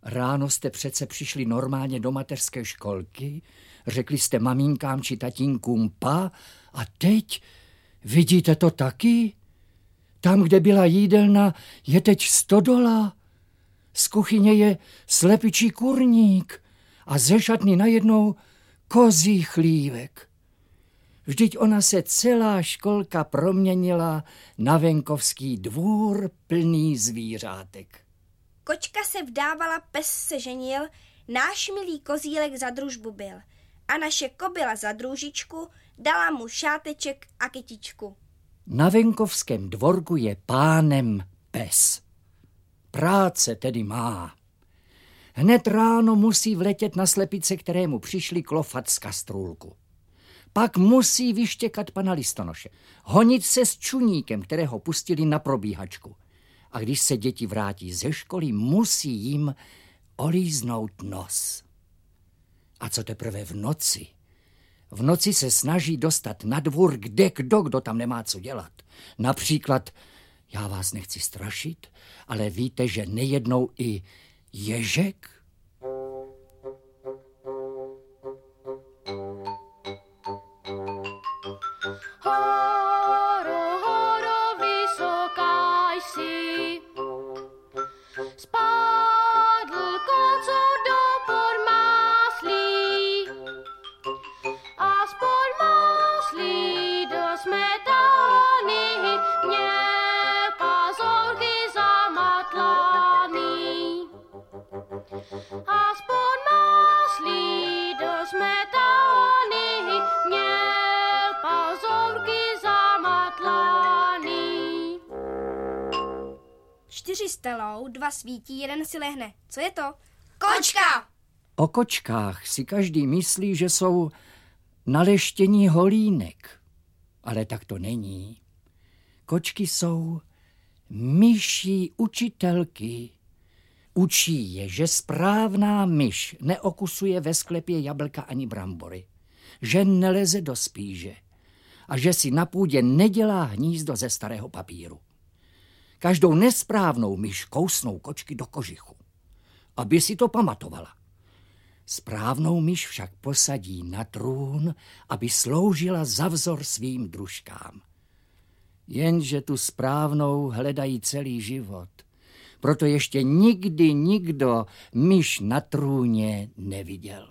Ráno jste přece přišli normálně do mateřské školky, řekli jste maminkám či tatínkům pa a teď vidíte to taky? Tam, kde byla jídelna, je teď stodola. Z kuchyně je slepičí kurník a ze šatny najednou kozí chlívek. Vždyť ona se celá školka proměnila na venkovský dvůr plný zvířátek. Kočka se vdávala, pes se ženil, náš milý kozílek za družbu byl. A naše kobyla za družičku dala mu šáteček a kytičku. Na venkovském dvorku je pánem pes. Práce tedy má. Hned ráno musí vletět na slepice, kterému přišli klofat z kastrůlku. Pak musí vyštěkat pana listonoše, honit se s čuníkem, kterého pustili na probíhačku. A když se děti vrátí ze školy, musí jim olíznout nos. A co teprve v noci? V noci se snaží dostat na dvůr kdo tam nemá co dělat. Například, já vás nechci strašit, ale víte, že nejednou i ježek? Čtyři stelou, 2 svítí, 1 si lehne. Co je to? Kočka! O kočkách si každý myslí, že jsou naleštění holínek. Ale tak to není. Kočky jsou myší učitelky. Učí je, že správná myš neokusuje ve sklepě jablka ani brambory, že neleze do spíže a že si na půdě nedělá hnízdo ze starého papíru. Každou nesprávnou myš kousnou kočky do kožichu, aby si to pamatovala. Správnou myš však posadí na trůn, aby sloužila za vzor svým družkám. Jenže tu správnou hledají celý život. Proto ještě nikdy nikdo myš na trůně neviděl.